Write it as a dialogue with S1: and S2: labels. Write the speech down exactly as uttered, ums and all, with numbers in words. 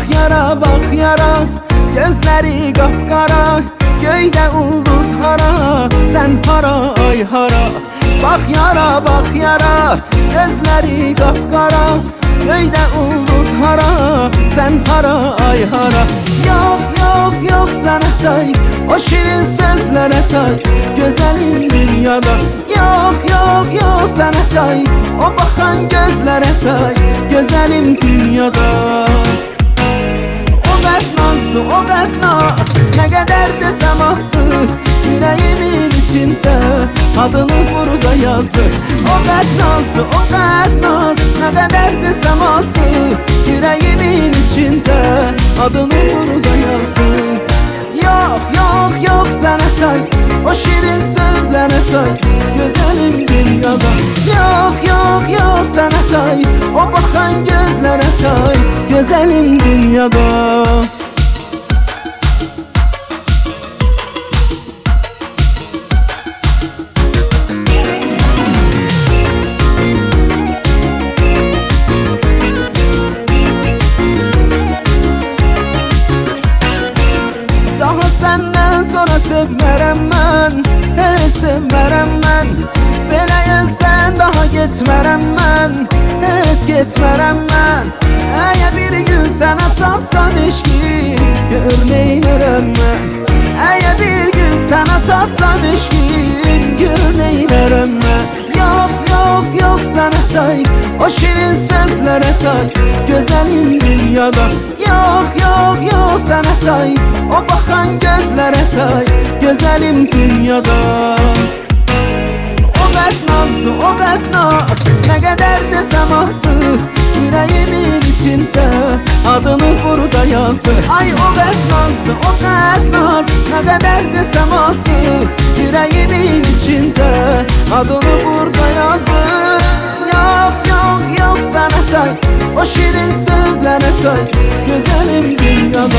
S1: yara, bak yara, gözleri kapkara, göyde ulduz hara, sen hara ay hara. Bak yara, bak yara, gözleri kapkara, göyde ulduz hara, sen hara ay hara. Yok yok yok sana tay, o şirin sözlere tay, güzelim dünyada. Yok yok yok sana tay, o bakan gözlere tay, güzelim dünyada. O qət nazlı, o qət naz, nə qədər desəm azdı, yüreğimin içində adını burada yazdı. O qət nazlı, o qət naz, nə qədər desəm azdı, yüreğimin içində adını burada yazdı. Yok yok yok sana tay, o şirin sözlere tay, güzelim dünyada. Yok yok yok sana tay, o bakan gözlere tay, güzelim dünyada. Daha senden sonra sevmərəm mən, heç sevmərəm mən. Belə gəlsən daha getmərəm mən, heç getmərəm mən. Əgər bir gün sənə çatsam eşki, gör neynərəm mən. Əgər bir gün sənə çatsam eşki, gör neynərəm mən. Yok yok yok sana tay, o şirin sözlere tay, güzelim dünyada. Yok yok yok sana tay, o bakan gözlere tay, güzelim dünyada. O qət nazlı, o qət naz, nə qədər desəm azdı, yüreğimin içində adını burada yazdı. Ay o qət nazlı, o qət naz, nə qədər desəm azdı, yüreğimin içində adını burada yazdı. Yok yok yok sana tay, o şirin sözlere tay, güzelim dünyada.